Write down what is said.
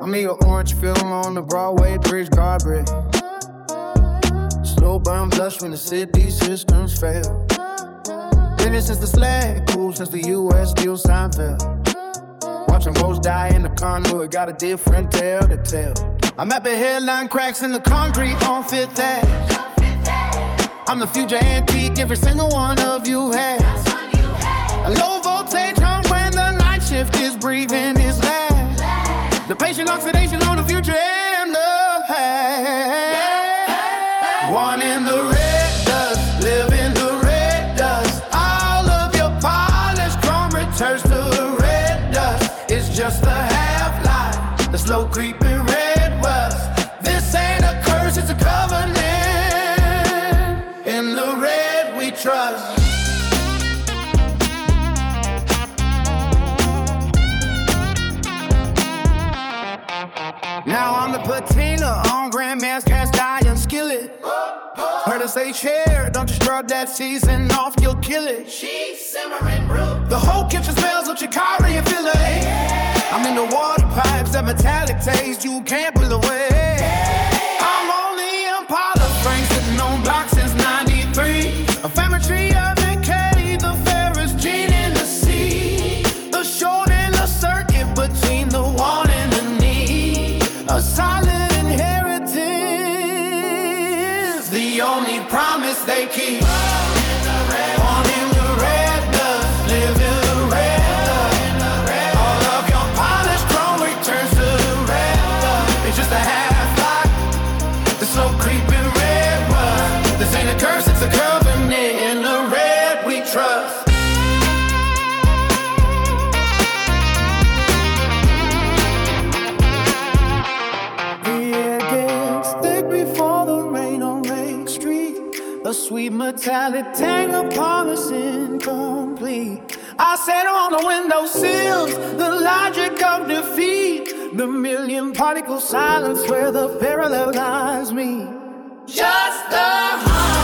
me an orange film on the Broadway bridge carpet. Slow burn blush when the city systems fail. Living since the slag, cool since the U.S. Steel Seinfeld. Watching ghosts die in the conduit, got a different tale to tell. I'm at the headline cracks in the concrete on Fifth Ave. I'm the future antique, every single one of you has. A low voltage hum when the night shift is breathing his last. The patient oxidation on the future and the past. One in the red dust, live in the red dust. All of your polished chrome returns to the red dust. It's just a half-life, the slow creeping red rust. This ain't a curse, it's a covenant. In the red we trust. Now I'm the patina on Grandma's cast iron skillet. Heard her say, share, don't disturb that season off, you'll kill it. She's simmering brew. The whole kitchen smells of chicory and filet. Yeah. I'm in the water pipes, that metallic taste you can't pull away. Yeah. I'm on the Impala frame, sitting on blocks since 93. A family tree of decay, the fairest gene in the sea. The short and the circuit between the want and the need. A solid inheritance, the only promise they keep. Born in the red dust, live in the red dust. All of your polished chrome returns to the red dust. It's just a half-life, the slow creeping red rust. This ain't a curse, it's a covenant. In the red we trust. A sweet metallic tang upon us incomplete. I sat on the windowsills, the logic of defeat. The million particle silence where the parallel lines meet. Just the heart.